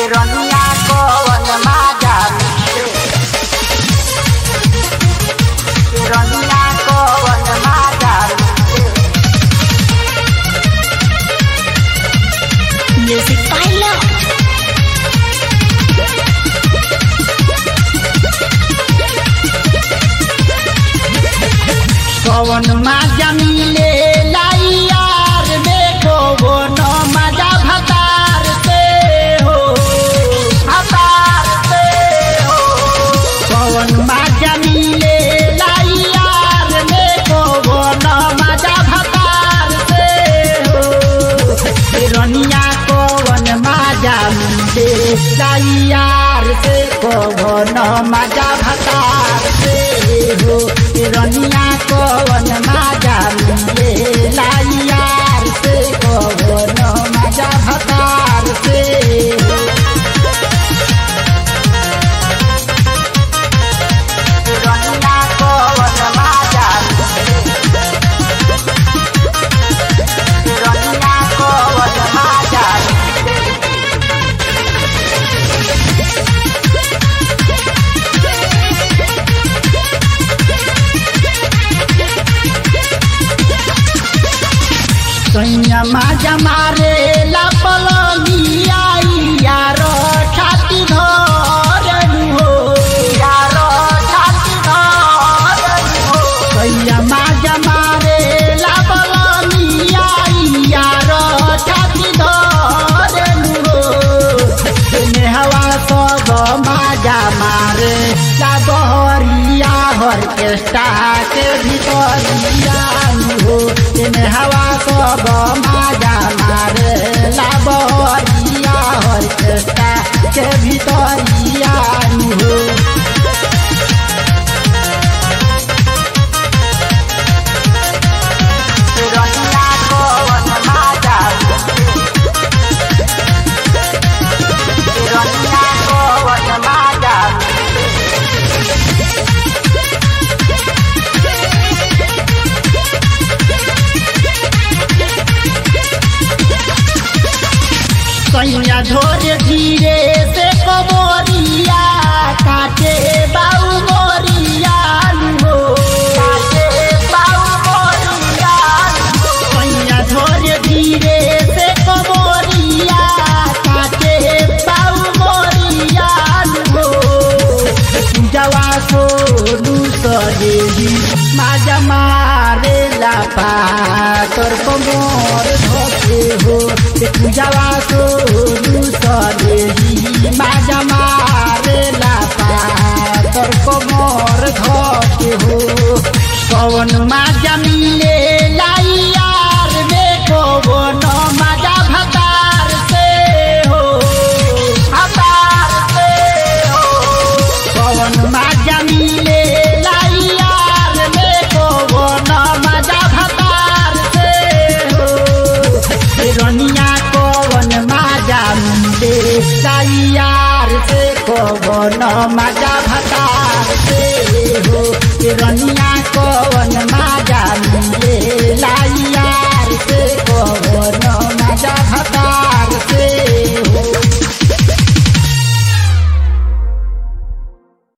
रनिया कवन माजा मिले रनिया कवन माजा मिले Music by Love. कवन माजा मिले यार देखो वो न मजा भतार से हो भतार से हो कवन माजा मिले यार देखो वो न मजा भतार से हो रनिया कवन माजा मिले यार से कवन मजा भतार से हो रनिया कवन माजा मिले यार से कवन मजा भतार से रनिया कवन माजा मिले रनिया कवन माजा मिले सैया माजा मारे ला पलनिया यार छाती धर हो यार छाती धर हो सैया माजा मारे ला पलनिया यार छाती धर हो हवा सब माजा मारे ला बहरिया ऑर्केस्ट्रा के भीतरिया हो हवा सब माजा मारे ला बहरिया ऑर्केस्ट्रा के भीतरिया हो रनिया कवन माजा रनिया कवन माजा सैया धोरे धीरे से कमोरिया काटे बाऊ मोरिया हो काटे बाऊ मोरिया सैया धोरे धीरे से कमोरिया काटे बाऊ मोरिया हो जवा सोनू सहेली माजा मारे ला पातर कमर धोके हो जवा सोनू सहेली माजा मारे ला पातर कमर धोके हो कवन माजा मिले यार देखो वो न मजा भतार से हो भतार से हो कवन माजा मिले यार देखो वो न मजा भतार से हो रनिया कवन माजा मिले यार से कवन मजा भतार से हो रनिया कवन